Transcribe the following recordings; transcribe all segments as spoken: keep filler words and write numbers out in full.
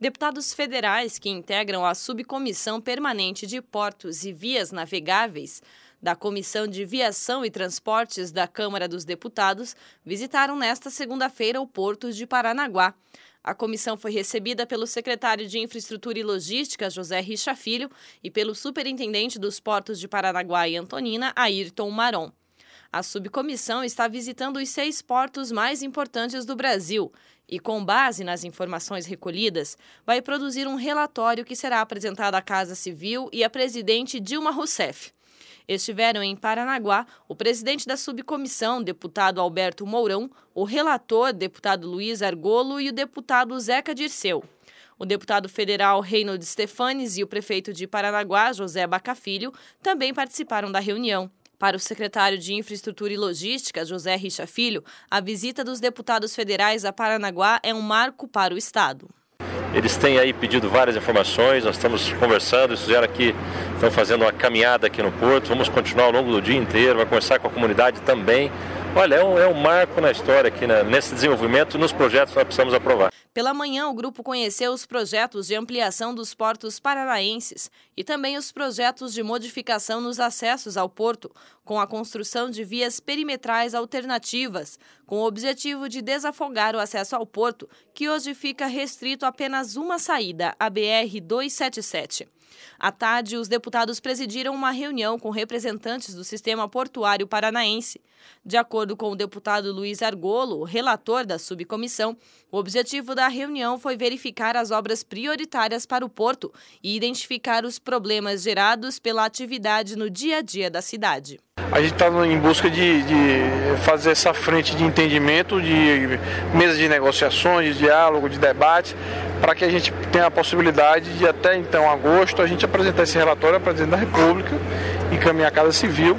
Deputados federais que integram a Subcomissão Permanente de Portos e Vias Navegáveis da Comissão de Viação e Transportes da Câmara dos Deputados visitaram nesta segunda-feira o Porto de Paranaguá. A comissão foi recebida pelo secretário de Infraestrutura e Logística, José Richa Filho, e pelo superintendente dos Portos de Paranaguá e Antonina, Ayrton Maron. A subcomissão está visitando os seis portos mais importantes do Brasil e, com base nas informações recolhidas, vai produzir um relatório que será apresentado à Casa Civil e à presidente Dilma Rousseff. Estiveram em Paranaguá o presidente da subcomissão, deputado Alberto Mourão, o relator, deputado Luiz Argolo, e o deputado Zeca Dirceu. O deputado federal Reinhold Stefanes e o prefeito de Paranaguá, José Baca Filho, também participaram da reunião. Para o secretário de Infraestrutura e Logística, José Richa Filho, a visita dos deputados federais a Paranaguá é um marco para o Estado. Eles têm aí pedido várias informações, nós estamos conversando, eles fizeram aqui, estão fazendo uma caminhada aqui no Porto, vamos continuar ao longo do dia inteiro, vai conversar com a comunidade também. Olha, é um, é um marco na história aqui, né, nesse desenvolvimento e nos projetos que nós precisamos aprovar. Pela manhã, o grupo conheceu os projetos de ampliação dos portos paranaenses e também os projetos de modificação nos acessos ao porto, com a construção de vias perimetrais alternativas, com o objetivo de desafogar o acesso ao porto, que hoje fica restrito a apenas uma saída, a B R duzentos e setenta e sete. À tarde, os deputados presidiram uma reunião com representantes do sistema portuário paranaense. De acordo com o deputado Luiz Argolo, relator da subcomissão, o objetivo da reunião foi verificar as obras prioritárias para o porto e identificar os problemas gerados pela atividade no dia a dia da cidade. A gente está em busca de, de fazer essa frente de entendimento, de mesa de negociações, de diálogo, de debate, para que a gente tenha a possibilidade de até então, agosto, a gente apresentar esse relatório ao presidente da República, encaminhar a Casa Civil,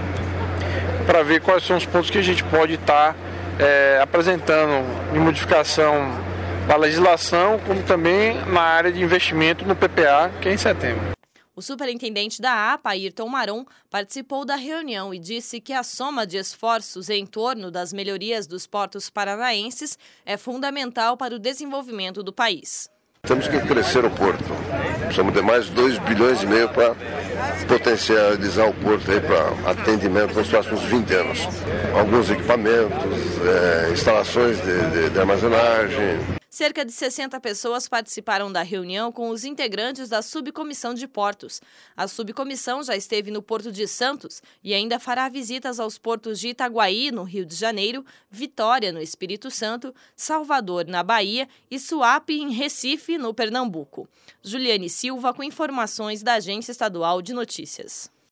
para ver quais são os pontos que a gente pode estar é, apresentando de modificação da legislação, como também na área de investimento no P P A, que é em setembro. O superintendente da A P A, Ayrton Maron, participou da reunião e disse que a soma de esforços em torno das melhorias dos portos paranaenses é fundamental para o desenvolvimento do país. Temos que crescer o porto. Precisamos de mais dois bilhões e meio para potencializar o porto para atendimento nos próximos vinte anos. Alguns equipamentos, é, instalações de, de, de armazenagem. Cerca de sessenta pessoas participaram da reunião com os integrantes da Subcomissão de Portos. A subcomissão já esteve no Porto de Santos e ainda fará visitas aos portos de Itaguaí, no Rio de Janeiro, Vitória, no Espírito Santo, Salvador, na Bahia e Suape, em Recife, no Pernambuco. Juliane Silva, com informações da Agência Estadual de Notícias.